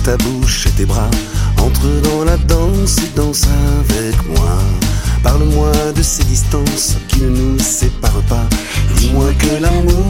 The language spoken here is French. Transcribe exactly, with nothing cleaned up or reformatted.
ta bouche et tes bras, entre dans la danse et danse avec moi. Parle-moi de ces distances qui ne nous séparent pas. Dis-moi que l'amour